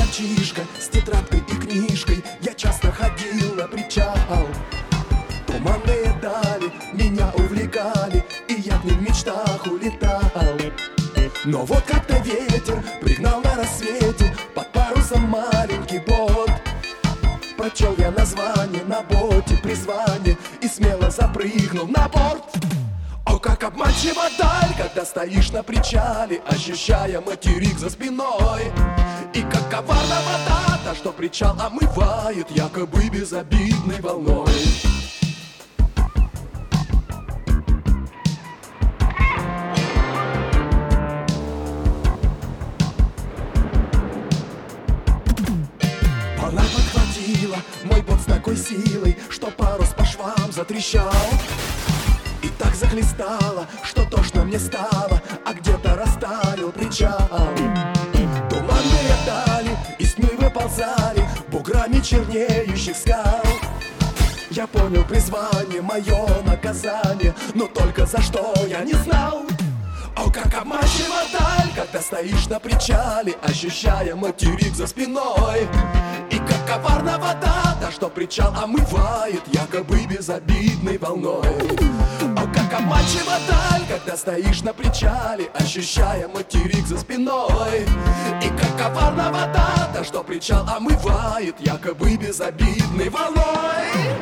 мальчишка с тетрадкой и книжкой я часто ходил на причал. Туманные дали меня увлекали, и я к ним в мечтах улетал. Но вот как-то ветер пригнал на рассвете под парусом маленький бот. Прочел я название на боте, призвание, и смело запрыгнул на борт. О, как обманчива даль, когда стоишь на причале, ощущая материк за спиной. И как коварна вода, та, что причал омывает якобы безобидной волной. Волна подхватила мой бот с такой силой, что парус по швам затрещал. И так захлестало, что тошно мне стало, а где-то растаял причал. Туманные дали из тьмы выползали буграми чернеющих скал. Я понял призвание, мое наказание, но только за что я не знал. О, как обманчива даль, когда стоишь на причале, ощущая материк за спиной. И как коварна вода, та, что причал омывает якобы безобидной волной. О, как обманчива даль, когда стоишь на причале, ощущая материк за спиной. И как коварна вода, та, что причал омывает якобы безобидной волной.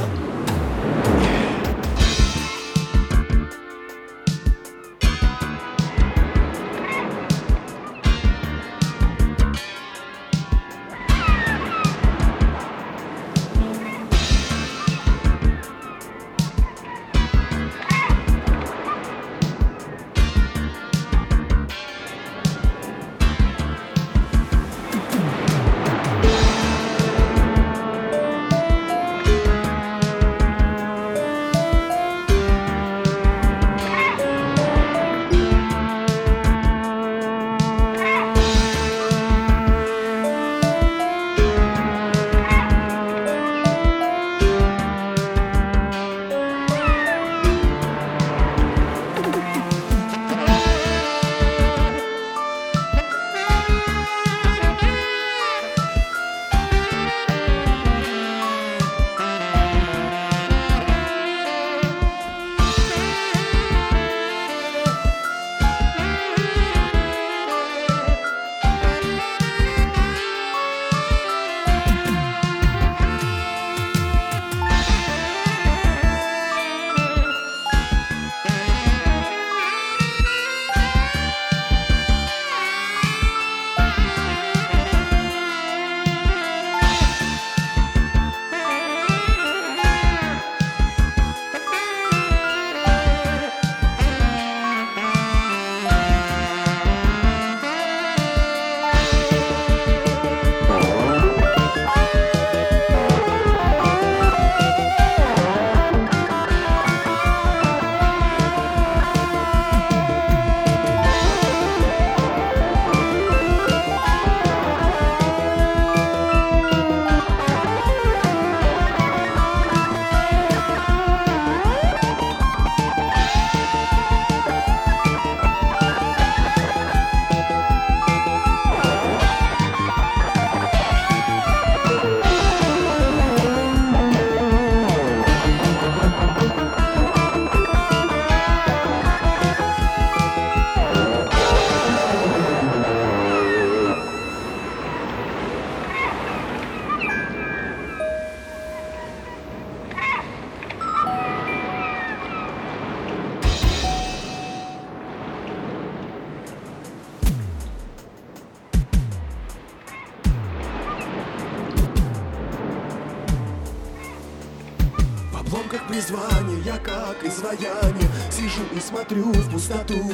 обломках призвания я как изваяние сижу и смотрю в пустоту.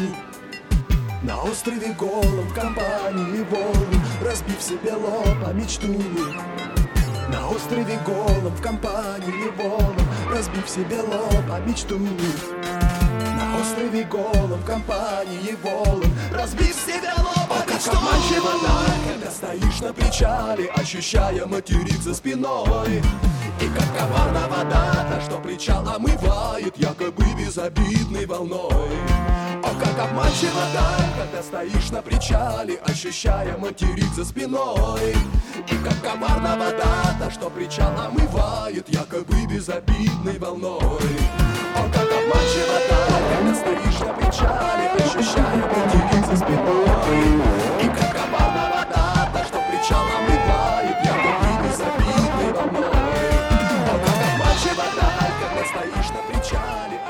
На острове голом в компании волн, разбив себе лоб о мечту. На острове голом в компании волн, разбив себе лоб о мечту. На острове голом в компании волн, разбив себе лоб о мечту. Как обманчива вода, когда стоишь на причале, ощущая материк за спиной. И как коварна вода, та, что причал омывает якобы безобидной волной. О, как обманчива даль, когда стоишь на причале, ощущая материк за спиной. И как коварна вода, та, что причал омывает, якобы безобидной волной. О, как обманчива даль, когда стоишь на причале, ощущая материк за спиной. И как коварна вода, та, что причал омывает, якобы безобидной волной. О, как обманчива даль, когда стоишь на причале,